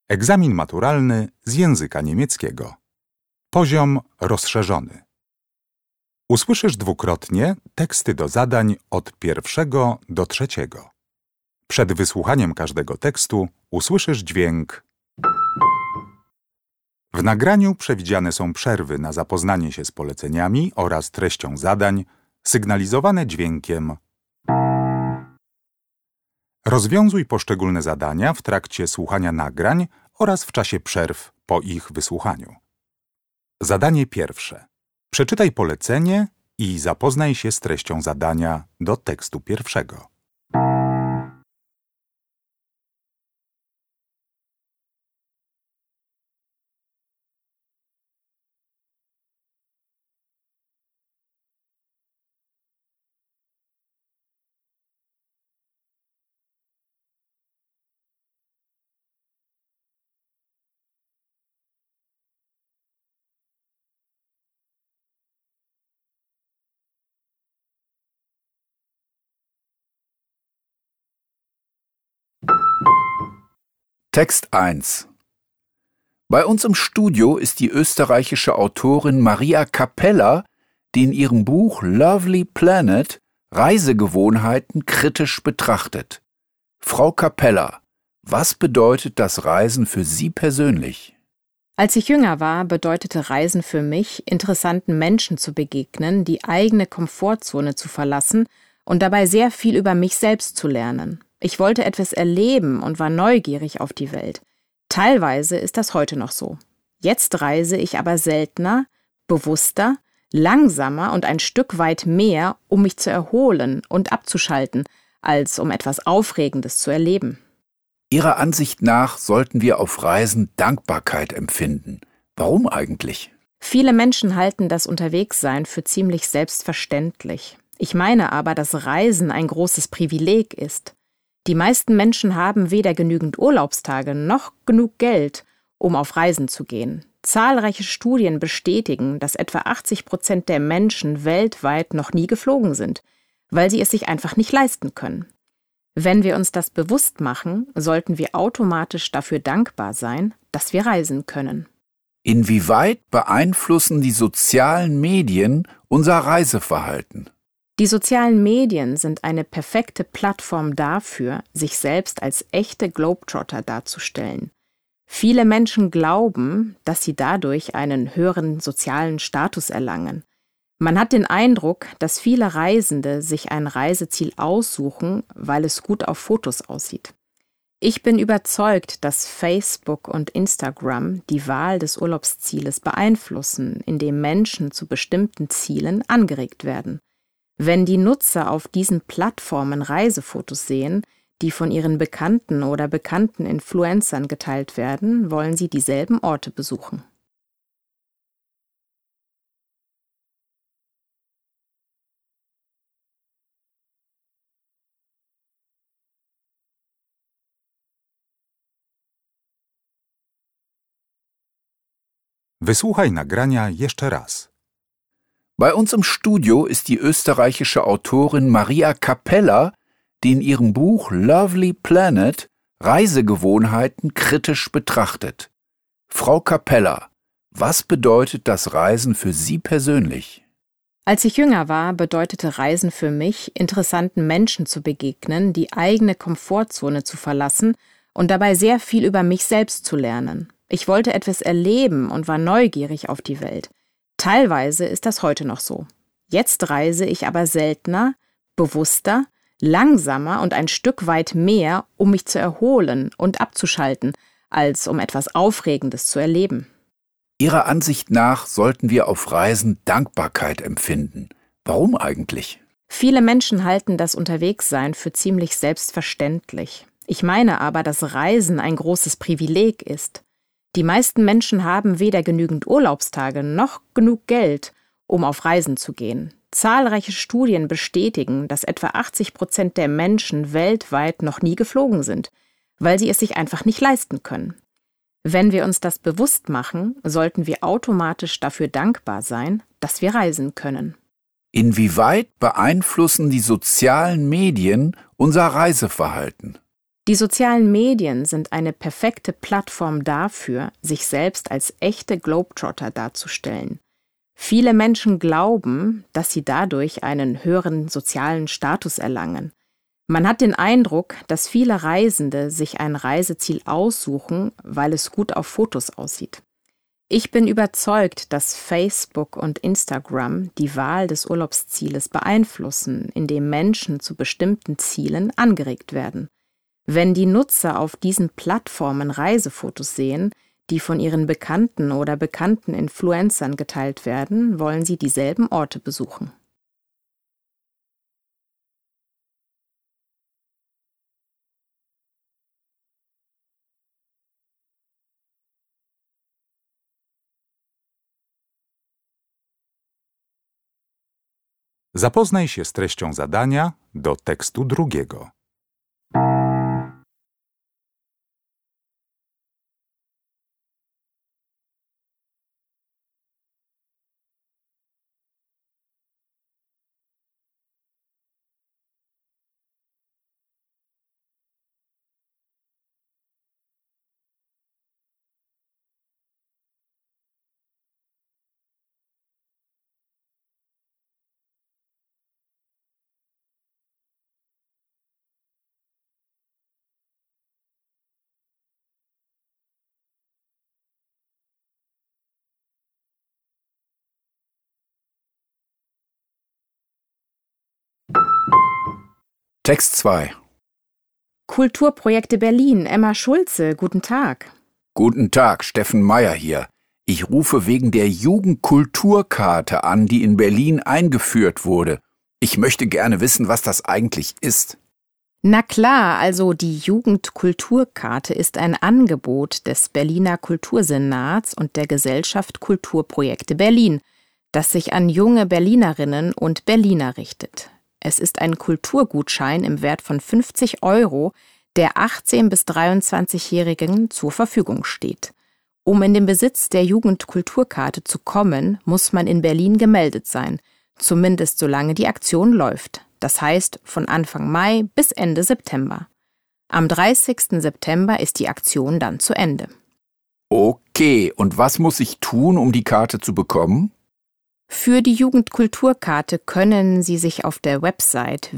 Egzamin maturalny z języka niemieckiego. Poziom rozszerzony. Usłyszysz dwukrotnie teksty do zadań od 1 do 3. Przed wysłuchaniem każdego tekstu usłyszysz dźwięk. W nagraniu przewidziane są przerwy na zapoznanie się z poleceniami oraz treścią zadań, sygnalizowane dźwiękiem. Rozwiązuj poszczególne zadania w trakcie słuchania nagrań oraz w czasie przerw po ich wysłuchaniu. Zadanie pierwsze. Przeczytaj polecenie i zapoznaj się z treścią zadania do tekstu pierwszego. Text 1. Bei uns im Studio ist die österreichische Autorin Maria Capella, die in ihrem Buch Lovely Planet Reisegewohnheiten kritisch betrachtet. Frau Capella, was bedeutet das Reisen für Sie persönlich? Als ich jünger war, bedeutete Reisen für mich, interessanten Menschen zu begegnen, die eigene Komfortzone zu verlassen und dabei sehr viel über mich selbst zu lernen. Ich wollte etwas erleben und war neugierig auf die Welt. Teilweise ist das heute noch so. Jetzt reise ich aber seltener, bewusster, langsamer und ein Stück weit mehr, um mich zu erholen und abzuschalten, als um etwas Aufregendes zu erleben. Ihrer Ansicht nach sollten wir auf Reisen Dankbarkeit empfinden. Warum eigentlich? Viele Menschen halten das Unterwegssein für ziemlich selbstverständlich. Ich meine aber, dass Reisen ein großes Privileg ist. Die meisten Menschen haben weder genügend Urlaubstage noch genug Geld, um auf Reisen zu gehen. Zahlreiche Studien bestätigen, dass etwa 80% der Menschen weltweit noch nie geflogen sind, weil sie es sich einfach nicht leisten können. Wenn wir uns das bewusst machen, sollten wir automatisch dafür dankbar sein, dass wir reisen können. Inwieweit beeinflussen die sozialen Medien unser Reiseverhalten? Die sozialen Medien sind eine perfekte Plattform dafür, sich selbst als echte Globetrotter darzustellen. Viele Menschen glauben, dass sie dadurch einen höheren sozialen Status erlangen. Man hat den Eindruck, dass viele Reisende sich ein Reiseziel aussuchen, weil es gut auf Fotos aussieht. Ich bin überzeugt, dass Facebook und Instagram die Wahl des Urlaubszieles beeinflussen, indem Menschen zu bestimmten Zielen angeregt werden. Wenn die Nutzer auf diesen Plattformen Reisefotos sehen, die von ihren Bekannten oder bekannten Influencern geteilt werden, wollen sie dieselben Orte besuchen. Wysłuchaj nagrania jeszcze raz. Bei uns im Studio ist die österreichische Autorin Maria Capella, die in ihrem Buch Lovely Planet Reisegewohnheiten kritisch betrachtet. Frau Capella, was bedeutet das Reisen für Sie persönlich? Als ich jünger war, bedeutete Reisen für mich, interessanten Menschen zu begegnen, die eigene Komfortzone zu verlassen und dabei sehr viel über mich selbst zu lernen. Ich wollte etwas erleben und war neugierig auf die Welt. Teilweise ist das heute noch so. Jetzt reise ich aber seltener, bewusster, langsamer und ein Stück weit mehr, um mich zu erholen und abzuschalten, als um etwas Aufregendes zu erleben. Ihrer Ansicht nach sollten wir auf Reisen Dankbarkeit empfinden. Warum eigentlich? Viele Menschen halten das Unterwegssein für ziemlich selbstverständlich. Ich meine aber, dass Reisen ein großes Privileg ist. Die meisten Menschen haben weder genügend Urlaubstage noch genug Geld, um auf Reisen zu gehen. Zahlreiche Studien bestätigen, dass etwa 80% der Menschen weltweit noch nie geflogen sind, weil sie es sich einfach nicht leisten können. Wenn wir uns das bewusst machen, sollten wir automatisch dafür dankbar sein, dass wir reisen können. Inwieweit beeinflussen die sozialen Medien unser Reiseverhalten? Die sozialen Medien sind eine perfekte Plattform dafür, sich selbst als echte Globetrotter darzustellen. Viele Menschen glauben, dass sie dadurch einen höheren sozialen Status erlangen. Man hat den Eindruck, dass viele Reisende sich ein Reiseziel aussuchen, weil es gut auf Fotos aussieht. Ich bin überzeugt, dass Facebook und Instagram die Wahl des Urlaubszieles beeinflussen, indem Menschen zu bestimmten Zielen angeregt werden. Wenn die Nutzer auf diesen Plattformen Reisefotos sehen, die von ihren Bekannten oder bekannten Influencern geteilt werden, wollen sie dieselben Orte besuchen. Zapoznaj się z treścią zadania do tekstu drugiego. Text 2. Kulturprojekte Berlin, Emma Schulze, guten Tag. Guten Tag, Steffen Meyer hier. Ich rufe wegen der Jugendkulturkarte an, die in Berlin eingeführt wurde. Ich möchte gerne wissen, was das eigentlich ist. Na klar, also die Jugendkulturkarte ist ein Angebot des Berliner Kultursenats und der Gesellschaft Kulturprojekte Berlin, das sich an junge Berlinerinnen und Berliner richtet. Es ist ein Kulturgutschein im Wert von 50 €, der 18- bis 23-Jährigen zur Verfügung steht. Um in den Besitz der Jugendkulturkarte zu kommen, muss man in Berlin gemeldet sein, zumindest solange die Aktion läuft. Das heißt von Anfang Mai bis Ende September. Am 30. September ist die Aktion dann zu Ende. Okay, und was muss ich tun, um die Karte zu bekommen? Für die Jugendkulturkarte können Sie sich auf der Website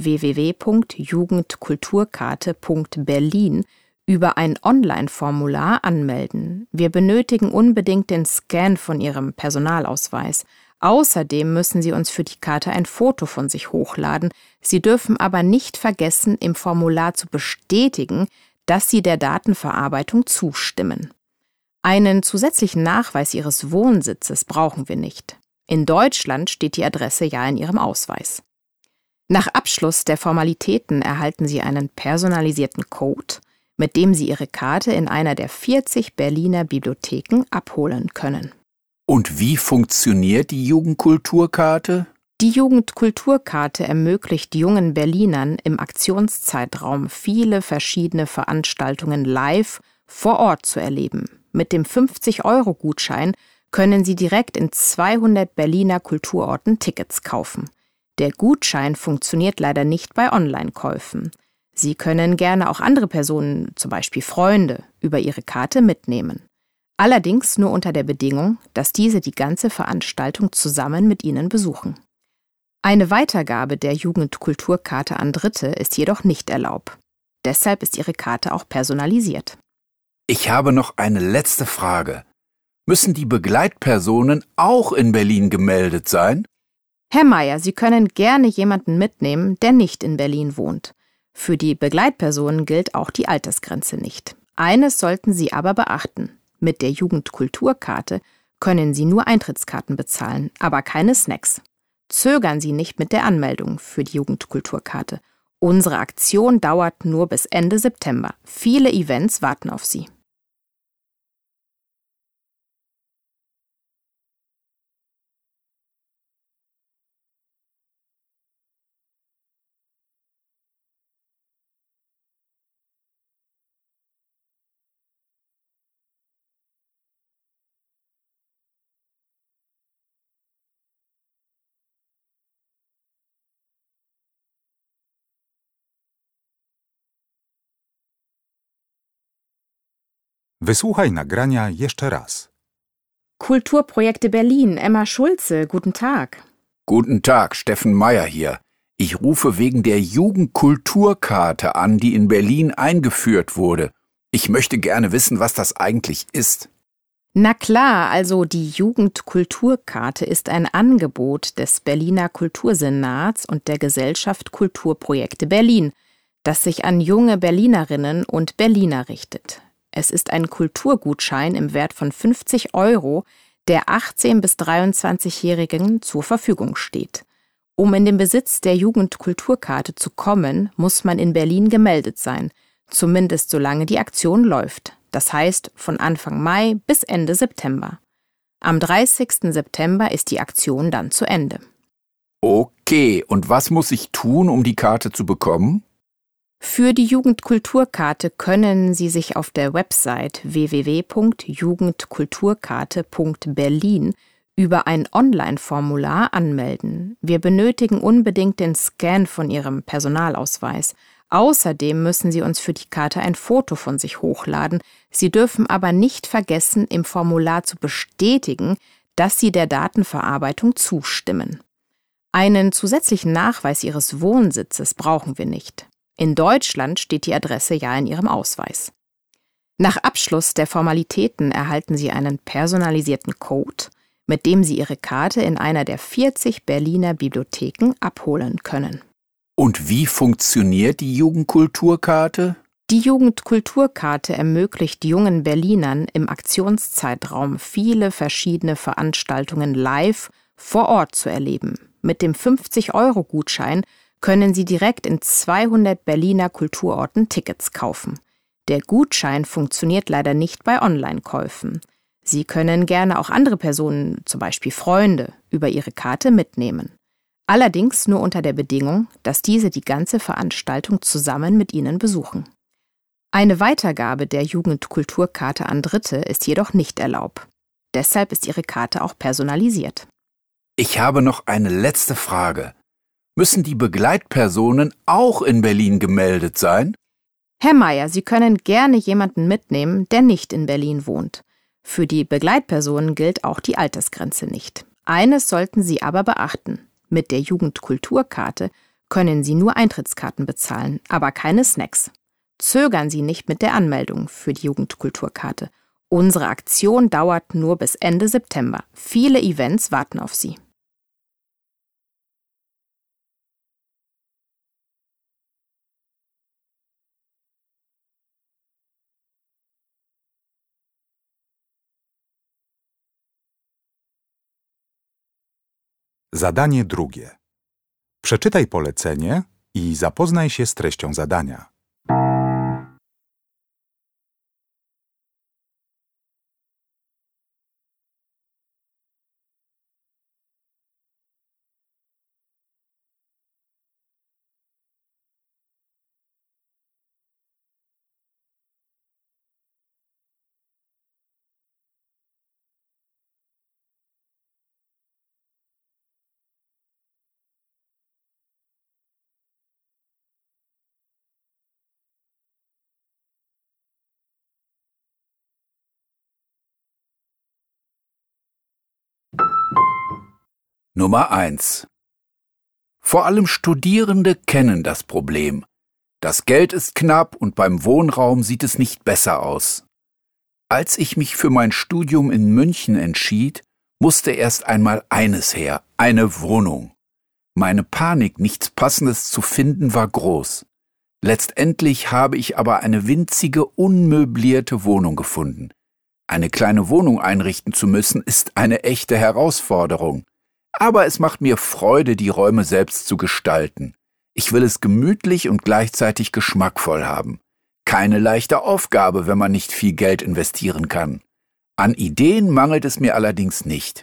www.jugendkulturkarte.berlin über ein Online-Formular anmelden. Wir benötigen unbedingt den Scan von Ihrem Personalausweis. Außerdem müssen Sie uns für die Karte ein Foto von sich hochladen. Sie dürfen aber nicht vergessen, im Formular zu bestätigen, dass Sie der Datenverarbeitung zustimmen. Einen zusätzlichen Nachweis Ihres Wohnsitzes brauchen wir nicht. In Deutschland steht die Adresse ja in Ihrem Ausweis. Nach Abschluss der Formalitäten erhalten Sie einen personalisierten Code, mit dem Sie Ihre Karte in einer der 40 Berliner Bibliotheken abholen können. Und wie funktioniert die Jugendkulturkarte? Die Jugendkulturkarte ermöglicht jungen Berlinern im Aktionszeitraum viele verschiedene Veranstaltungen live vor Ort zu erleben. Mit dem 50-€-Gutschein können Sie direkt in 200 Berliner Kulturorten Tickets kaufen. Der Gutschein funktioniert leider nicht bei Online-Käufen. Sie können gerne auch andere Personen, zum Beispiel Freunde, über Ihre Karte mitnehmen. Allerdings nur unter der Bedingung, dass diese die ganze Veranstaltung zusammen mit Ihnen besuchen. Eine Weitergabe der Jugendkulturkarte an Dritte ist jedoch nicht erlaubt. Deshalb ist Ihre Karte auch personalisiert. Ich habe noch eine letzte Frage. Müssen die Begleitpersonen auch in Berlin gemeldet sein? Herr Meyer, Sie können gerne jemanden mitnehmen, der nicht in Berlin wohnt. Für die Begleitpersonen gilt auch die Altersgrenze nicht. Eines sollten Sie aber beachten. Mit der Jugendkulturkarte können Sie nur Eintrittskarten bezahlen, aber keine Snacks. Zögern Sie nicht mit der Anmeldung für die Jugendkulturkarte. Unsere Aktion dauert nur bis Ende September. Viele Events warten auf Sie. Wysłuchaj nagrania jeszcze raz. Kulturprojekte Berlin, Emma Schulze, guten Tag. Guten Tag, Steffen Meyer hier. Ich rufe wegen der Jugendkulturkarte an, die in Berlin eingeführt wurde. Ich möchte gerne wissen, was das eigentlich ist. Na klar, also die Jugendkulturkarte ist ein Angebot des Berliner Kultursenats und der Gesellschaft Kulturprojekte Berlin, das sich an junge Berlinerinnen und Berliner richtet. Es ist ein Kulturgutschein im Wert von 50 €, der 18- bis 23-Jährigen zur Verfügung steht. Um in den Besitz der Jugendkulturkarte zu kommen, muss man in Berlin gemeldet sein, zumindest solange die Aktion läuft. Das heißt von Anfang Mai bis Ende September. Am 30. September ist die Aktion dann zu Ende. Okay, und was muss ich tun, um die Karte zu bekommen? Für die Jugendkulturkarte können Sie sich auf der Website www.jugendkulturkarte.berlin über ein Online-Formular anmelden. Wir benötigen unbedingt den Scan von Ihrem Personalausweis. Außerdem müssen Sie uns für die Karte ein Foto von sich hochladen. Sie dürfen aber nicht vergessen, im Formular zu bestätigen, dass Sie der Datenverarbeitung zustimmen. Einen zusätzlichen Nachweis Ihres Wohnsitzes brauchen wir nicht. In Deutschland steht die Adresse ja in Ihrem Ausweis. Nach Abschluss der Formalitäten erhalten Sie einen personalisierten Code, mit dem Sie Ihre Karte in einer der 40 Berliner Bibliotheken abholen können. Und wie funktioniert die Jugendkulturkarte? Die Jugendkulturkarte ermöglicht jungen Berlinern im Aktionszeitraum viele verschiedene Veranstaltungen live vor Ort zu erleben. Mit dem 50-€-Gutschein können Sie direkt in 200 Berliner Kulturorten Tickets kaufen. Der Gutschein funktioniert leider nicht bei Online-Käufen. Sie können gerne auch andere Personen, zum Beispiel Freunde, über Ihre Karte mitnehmen. Allerdings nur unter der Bedingung, dass diese die ganze Veranstaltung zusammen mit Ihnen besuchen. Eine Weitergabe der Jugendkulturkarte an Dritte ist jedoch nicht erlaubt. Deshalb ist Ihre Karte auch personalisiert. Ich habe noch eine letzte Frage. Müssen die Begleitpersonen auch in Berlin gemeldet sein? Herr Meyer, Sie können gerne jemanden mitnehmen, der nicht in Berlin wohnt. Für die Begleitpersonen gilt auch die Altersgrenze nicht. Eines sollten Sie aber beachten. Mit der Jugendkulturkarte können Sie nur Eintrittskarten bezahlen, aber keine Snacks. Zögern Sie nicht mit der Anmeldung für die Jugendkulturkarte. Unsere Aktion dauert nur bis Ende September. Viele Events warten auf Sie. Zadanie drugie. Przeczytaj polecenie i zapoznaj się z treścią zadania. Nummer 1. Vor allem Studierende kennen das Problem. Das Geld ist knapp und beim Wohnraum sieht es nicht besser aus. Als ich mich für mein Studium in München entschied, musste erst einmal eines her, eine Wohnung. Meine Panik, nichts Passendes zu finden, war groß. Letztendlich habe ich aber eine winzige, unmöblierte Wohnung gefunden. Eine kleine Wohnung einrichten zu müssen, ist eine echte Herausforderung. Aber es macht mir Freude, die Räume selbst zu gestalten. Ich will es gemütlich und gleichzeitig geschmackvoll haben. Keine leichte Aufgabe, wenn man nicht viel Geld investieren kann. An Ideen mangelt es mir allerdings nicht.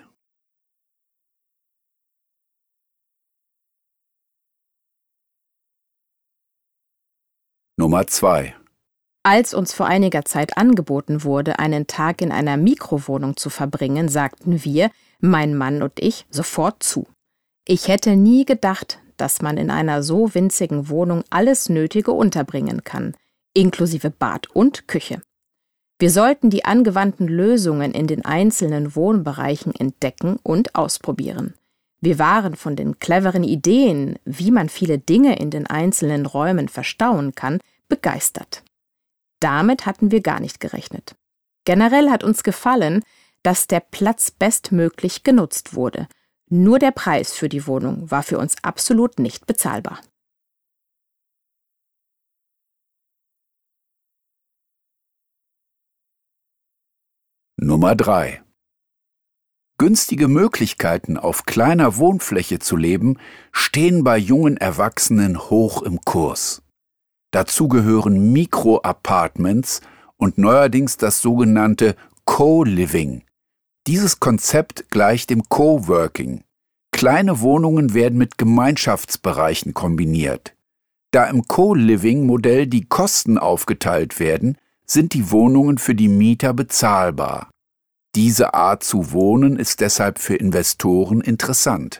Nummer 2. Als uns vor einiger Zeit angeboten wurde, einen Tag in einer Mikrowohnung zu verbringen, sagten wir, mein Mann und ich, sofort zu. Ich hätte nie gedacht, dass man in einer so winzigen Wohnung alles Nötige unterbringen kann, inklusive Bad und Küche. Wir sollten die angewandten Lösungen in den einzelnen Wohnbereichen entdecken und ausprobieren. Wir waren von den cleveren Ideen, wie man viele Dinge in den einzelnen Räumen verstauen kann, begeistert. Damit hatten wir gar nicht gerechnet. Generell hat uns gefallen, dass der Platz bestmöglich genutzt wurde. Nur der Preis für die Wohnung war für uns absolut nicht bezahlbar. Nummer 3. Günstige Möglichkeiten, auf kleiner Wohnfläche zu leben, stehen bei jungen Erwachsenen hoch im Kurs. Dazu gehören Mikro-Apartments und neuerdings das sogenannte Co-Living. Dieses Konzept gleicht dem Coworking. Kleine Wohnungen werden mit Gemeinschaftsbereichen kombiniert. Da im Co-Living-Modell die Kosten aufgeteilt werden, sind die Wohnungen für die Mieter bezahlbar. Diese Art zu wohnen ist deshalb für Investoren interessant.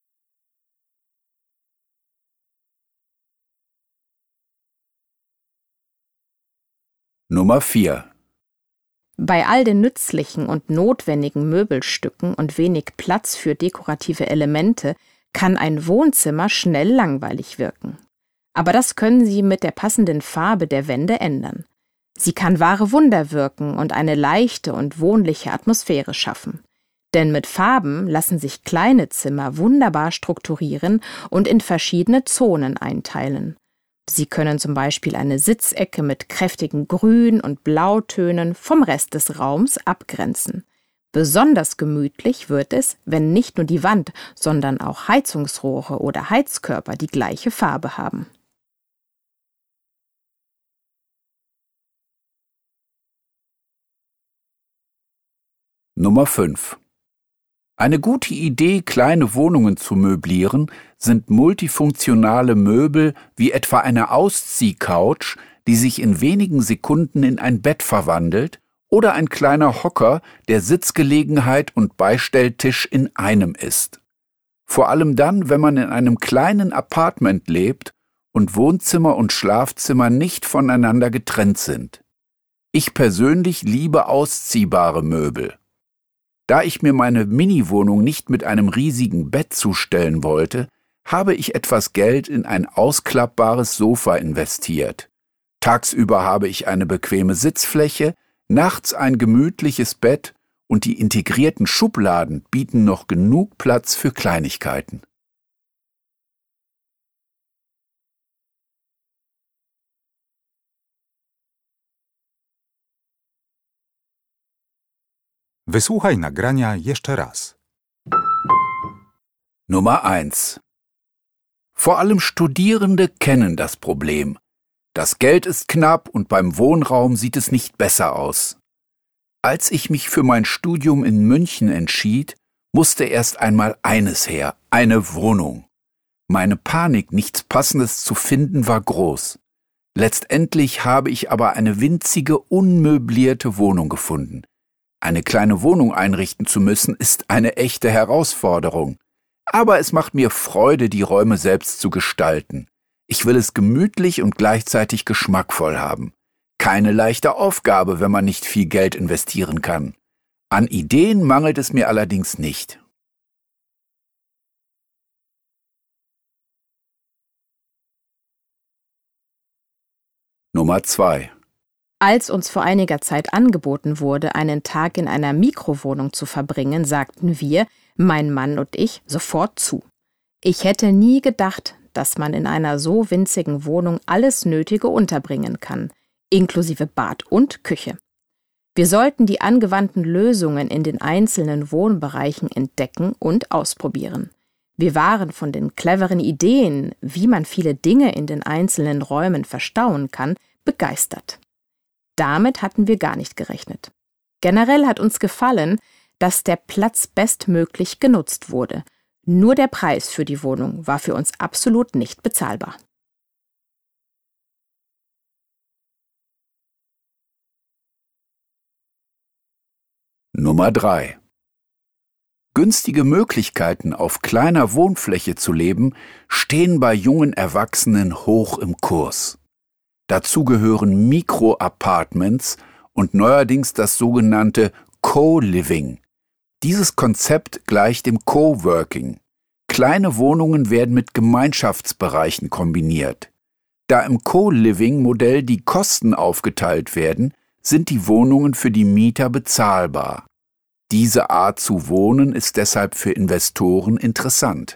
Nummer 4. Bei all den nützlichen und notwendigen Möbelstücken und wenig Platz für dekorative Elemente kann ein Wohnzimmer schnell langweilig wirken. Aber das können Sie mit der passenden Farbe der Wände ändern. Sie kann wahre Wunder wirken und eine leichte und wohnliche Atmosphäre schaffen. Denn mit Farben lassen sich kleine Zimmer wunderbar strukturieren und in verschiedene Zonen einteilen. Sie können zum Beispiel eine Sitzecke mit kräftigen Grün- und Blautönen vom Rest des Raums abgrenzen. Besonders gemütlich wird es, wenn nicht nur die Wand, sondern auch Heizungsrohre oder Heizkörper die gleiche Farbe haben. Nummer 5. Eine gute Idee, kleine Wohnungen zu möblieren, sind multifunktionale Möbel wie etwa eine Ausziehcouch, die sich in wenigen Sekunden in ein Bett verwandelt, oder ein kleiner Hocker, der Sitzgelegenheit und Beistelltisch in einem ist. Vor allem dann, wenn man in einem kleinen Apartment lebt und Wohnzimmer und Schlafzimmer nicht voneinander getrennt sind. Ich persönlich liebe ausziehbare Möbel. Da ich mir meine Mini-Wohnung nicht mit einem riesigen Bett zustellen wollte, habe ich etwas Geld in ein ausklappbares Sofa investiert. Tagsüber habe ich eine bequeme Sitzfläche, nachts ein gemütliches Bett und die integrierten Schubladen bieten noch genug Platz für Kleinigkeiten. Wysłuchaj nagrania jeszcze raz. Nummer 1. Vor allem Studierende kennen das Problem. Das Geld ist knapp und beim Wohnraum sieht es nicht besser aus. Als ich mich für mein Studium in München entschied, musste erst einmal eines her, eine Wohnung. Meine Panik, nichts Passendes zu finden, war groß. Letztendlich habe ich aber eine winzige, unmöblierte Wohnung gefunden. Eine kleine Wohnung einrichten zu müssen, ist eine echte Herausforderung. Aber es macht mir Freude, die Räume selbst zu gestalten. Ich will es gemütlich und gleichzeitig geschmackvoll haben. Keine leichte Aufgabe, wenn man nicht viel Geld investieren kann. An Ideen mangelt es mir allerdings nicht. Nummer 2. Als uns vor einiger Zeit angeboten wurde, einen Tag in einer Mikrowohnung zu verbringen, sagten wir, mein Mann und ich, sofort zu. Ich hätte nie gedacht, dass man in einer so winzigen Wohnung alles Nötige unterbringen kann, inklusive Bad und Küche. Wir sollten die angewandten Lösungen in den einzelnen Wohnbereichen entdecken und ausprobieren. Wir waren von den cleveren Ideen, wie man viele Dinge in den einzelnen Räumen verstauen kann, begeistert. Damit hatten wir gar nicht gerechnet. Generell hat uns gefallen, dass der Platz bestmöglich genutzt wurde. Nur der Preis für die Wohnung war für uns absolut nicht bezahlbar. Nummer 3. Günstige Möglichkeiten, auf kleiner Wohnfläche zu leben, stehen bei jungen Erwachsenen hoch im Kurs. Dazu gehören Mikro-Apartments und neuerdings das sogenannte Co-Living. Dieses Konzept gleicht dem Coworking. Kleine Wohnungen werden mit Gemeinschaftsbereichen kombiniert. Da im Co-Living-Modell die Kosten aufgeteilt werden, sind die Wohnungen für die Mieter bezahlbar. Diese Art zu wohnen ist deshalb für Investoren interessant.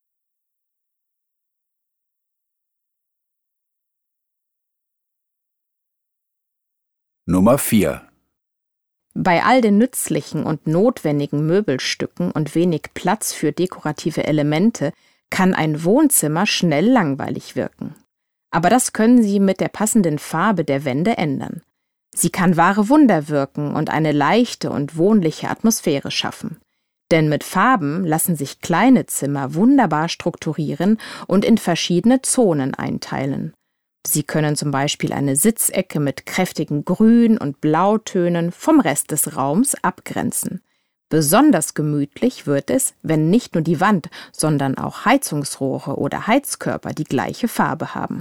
Nummer 4. Bei all den nützlichen und notwendigen Möbelstücken und wenig Platz für dekorative Elemente kann ein Wohnzimmer schnell langweilig wirken. Aber das können Sie mit der passenden Farbe der Wände ändern. Sie kann wahre Wunder wirken und eine leichte und wohnliche Atmosphäre schaffen. Denn mit Farben lassen sich kleine Zimmer wunderbar strukturieren und in verschiedene Zonen einteilen. Sie können zum Beispiel eine Sitzecke mit kräftigen Grün- und Blautönen vom Rest des Raums abgrenzen. Besonders gemütlich wird es, wenn nicht nur die Wand, sondern auch Heizungsrohre oder Heizkörper die gleiche Farbe haben.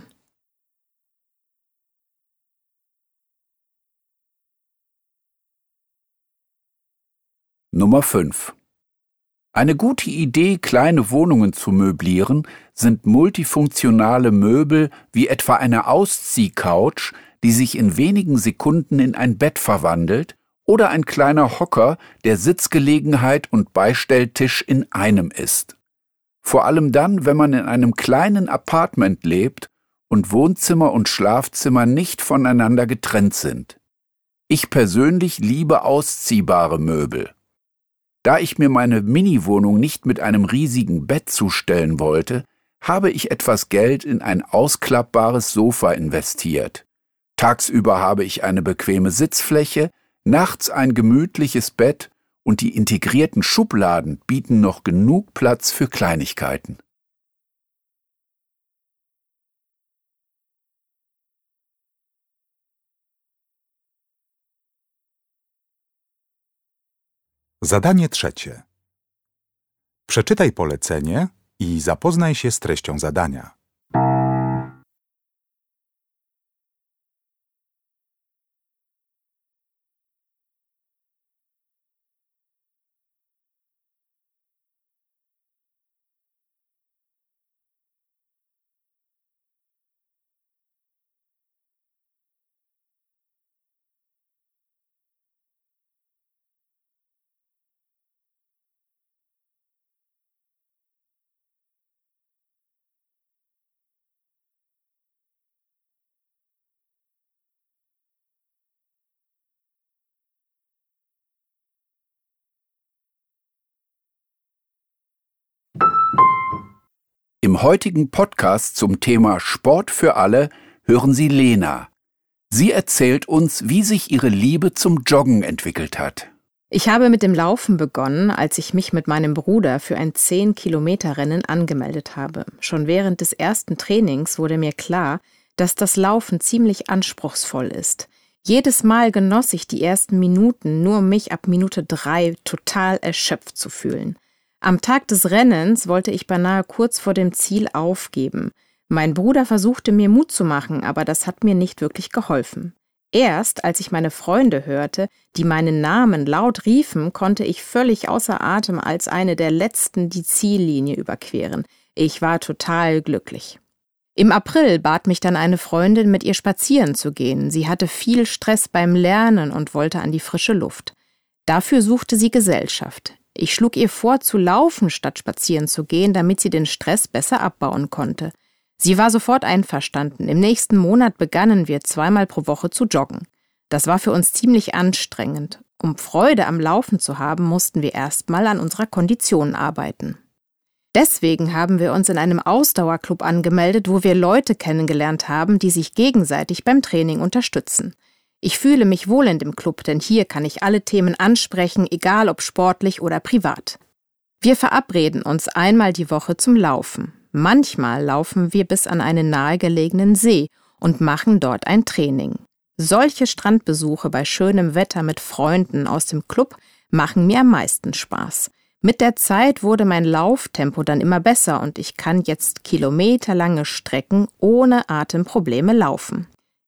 Nummer 5. Eine gute Idee, kleine Wohnungen zu möblieren, sind multifunktionale Möbel wie etwa eine Ausziehcouch, die sich in wenigen Sekunden in ein Bett verwandelt, oder ein kleiner Hocker, der Sitzgelegenheit und Beistelltisch in einem ist. Vor allem dann, wenn man in einem kleinen Apartment lebt und Wohnzimmer und Schlafzimmer nicht voneinander getrennt sind. Ich persönlich liebe ausziehbare Möbel. Da ich mir meine Mini-Wohnung nicht mit einem riesigen Bett zustellen wollte, habe ich etwas Geld in ein ausklappbares Sofa investiert. Tagsüber habe ich eine bequeme Sitzfläche, nachts ein gemütliches Bett und die integrierten Schubladen bieten noch genug Platz für Kleinigkeiten. Zadanie 3. Przeczytaj polecenie i zapoznaj się z treścią zadania. Im heutigen Podcast zum Thema Sport für alle hören Sie Lena. Sie erzählt uns, wie sich ihre Liebe zum Joggen entwickelt hat. Ich habe mit dem Laufen begonnen, als ich mich mit meinem Bruder für ein 10-Kilometer-Rennen angemeldet habe. Schon während des ersten Trainings wurde mir klar, dass das Laufen ziemlich anspruchsvoll ist. Jedes Mal genoss ich die ersten Minuten, nur um mich ab Minute 3 total erschöpft zu fühlen. Am Tag des Rennens wollte ich beinahe kurz vor dem Ziel aufgeben. Mein Bruder versuchte mir Mut zu machen, aber das hat mir nicht wirklich geholfen. Erst als ich meine Freunde hörte, die meinen Namen laut riefen, konnte ich völlig außer Atem als eine der Letzten die Ziellinie überqueren. Ich war total glücklich. Im April bat mich dann eine Freundin, mit ihr spazieren zu gehen. Sie hatte viel Stress beim Lernen und wollte an die frische Luft. Dafür suchte sie Gesellschaft. Ich schlug ihr vor, zu laufen, statt spazieren zu gehen, damit sie den Stress besser abbauen konnte. Sie war sofort einverstanden. Im nächsten Monat begannen wir 2-mal pro Woche zu joggen. Das war für uns ziemlich anstrengend. Um Freude am Laufen zu haben, mussten wir erstmal an unserer Kondition arbeiten. Deswegen haben wir uns in einem Ausdauerclub angemeldet, wo wir Leute kennengelernt haben, die sich gegenseitig beim Training unterstützen. Ich fühle mich wohl in dem Club, denn hier kann ich alle Themen ansprechen, egal ob sportlich oder privat. Wir verabreden uns einmal die Woche zum Laufen. Manchmal laufen wir bis an einen nahegelegenen See und machen dort ein Training. Solche Strandbesuche bei schönem Wetter mit Freunden aus dem Club machen mir am meisten Spaß. Mit der Zeit wurde mein Lauftempo dann immer besser und ich kann jetzt kilometerlange Strecken ohne Atemprobleme laufen.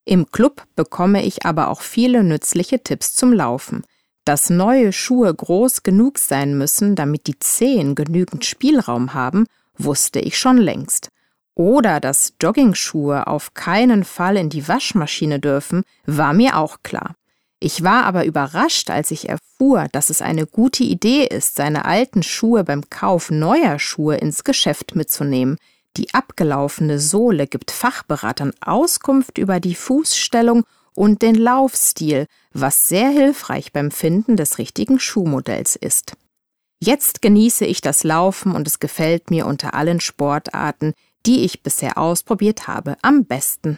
Im Club bekomme ich aber auch viele nützliche Tipps zum Laufen. Dass neue Schuhe groß genug sein müssen, damit die Zehen genügend Spielraum haben, wusste ich schon längst. Oder dass Joggingschuhe auf keinen Fall in die Waschmaschine dürfen, war mir auch klar. Ich war aber überrascht, als ich erfuhr, dass es eine gute Idee ist, seine alten Schuhe beim Kauf neuer Schuhe ins Geschäft mitzunehmen. Die abgelaufene Sohle gibt Fachberatern Auskunft über die Fußstellung und den Laufstil, was sehr hilfreich beim Finden des richtigen Schuhmodells ist. Jetzt genieße ich das Laufen und es gefällt mir unter allen Sportarten, die ich bisher ausprobiert habe, am besten.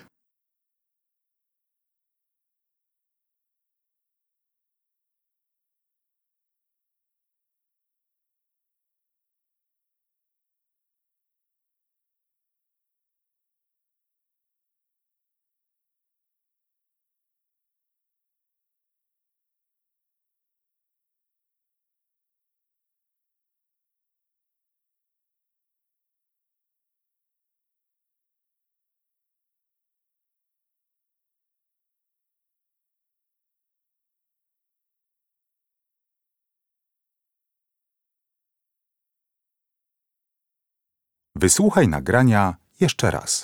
Wysłuchaj nagrania jeszcze raz.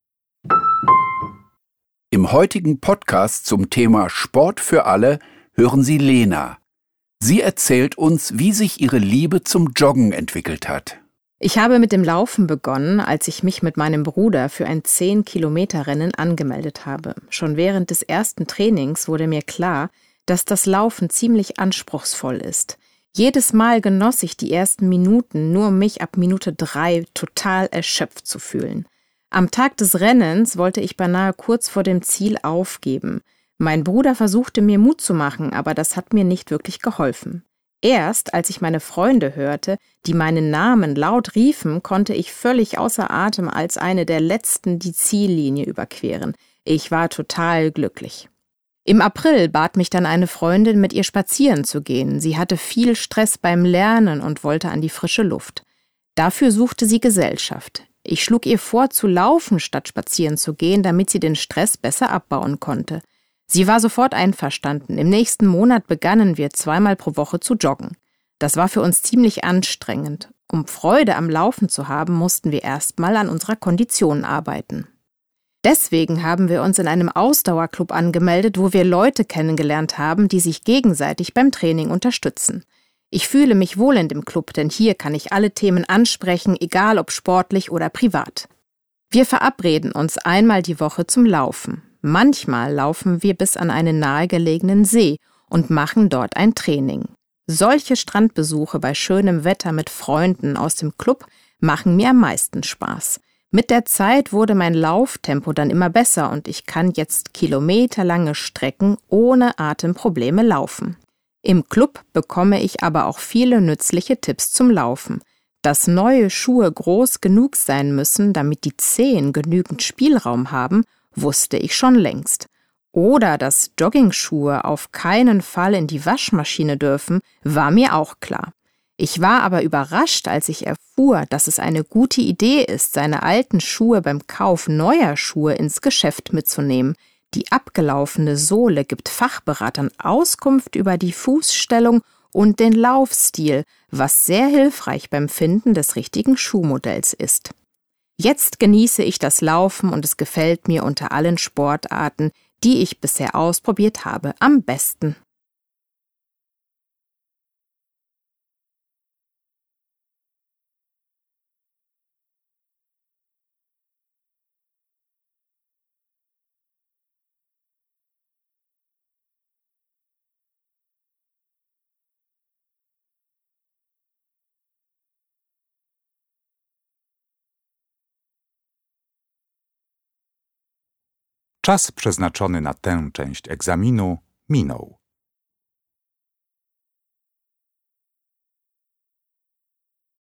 Im heutigen Podcast zum Thema Sport für alle hören Sie Lena. Sie erzählt uns, wie sich ihre Liebe zum Joggen entwickelt hat. Ich habe mit dem Laufen begonnen, als ich mich mit meinem Bruder für ein 10-Kilometer-Rennen angemeldet habe. Schon während des ersten Trainings wurde mir klar, dass das Laufen ziemlich anspruchsvoll ist. Jedes Mal genoss ich die ersten Minuten, nur um mich ab Minute 3 total erschöpft zu fühlen. Am Tag des Rennens wollte ich beinahe kurz vor dem Ziel aufgeben. Mein Bruder versuchte mir Mut zu machen, aber das hat mir nicht wirklich geholfen. Erst als ich meine Freunde hörte, die meinen Namen laut riefen, konnte ich völlig außer Atem als eine der Letzten die Ziellinie überqueren. Ich war total glücklich. Im April bat mich dann eine Freundin, mit ihr spazieren zu gehen. Sie hatte viel Stress beim Lernen und wollte an die frische Luft. Dafür suchte sie Gesellschaft. Ich schlug ihr vor, zu laufen, statt spazieren zu gehen, damit sie den Stress besser abbauen konnte. Sie war sofort einverstanden. Im nächsten Monat begannen wir 2-mal pro Woche zu joggen. Das war für uns ziemlich anstrengend. Um Freude am Laufen zu haben, mussten wir erstmal an unserer Kondition arbeiten. Deswegen haben wir uns in einem Ausdauerclub angemeldet, wo wir Leute kennengelernt haben, die sich gegenseitig beim Training unterstützen. Ich fühle mich wohl in dem Club, denn hier kann ich alle Themen ansprechen, egal ob sportlich oder privat. Wir verabreden uns einmal die Woche zum Laufen. Manchmal laufen wir bis an einen nahegelegenen See und machen dort ein Training. Solche Strandbesuche bei schönem Wetter mit Freunden aus dem Club machen mir am meisten Spaß. Mit der Zeit wurde mein Lauftempo dann immer besser und ich kann jetzt kilometerlange Strecken ohne Atemprobleme laufen. Im Club bekomme ich aber auch viele nützliche Tipps zum Laufen. Dass neue Schuhe groß genug sein müssen, damit die Zehen genügend Spielraum haben, wusste ich schon längst. Oder dass Joggingschuhe auf keinen Fall in die Waschmaschine dürfen, war mir auch klar. Ich war aber überrascht, als ich erfuhr, dass es eine gute Idee ist, seine alten Schuhe beim Kauf neuer Schuhe ins Geschäft mitzunehmen. Die abgelaufene Sohle gibt Fachberatern Auskunft über die Fußstellung und den Laufstil, was sehr hilfreich beim Finden des richtigen Schuhmodells ist. Jetzt genieße ich das Laufen und es gefällt mir unter allen Sportarten, die ich bisher ausprobiert habe, am besten. Czas przeznaczony na tę część egzaminu minął.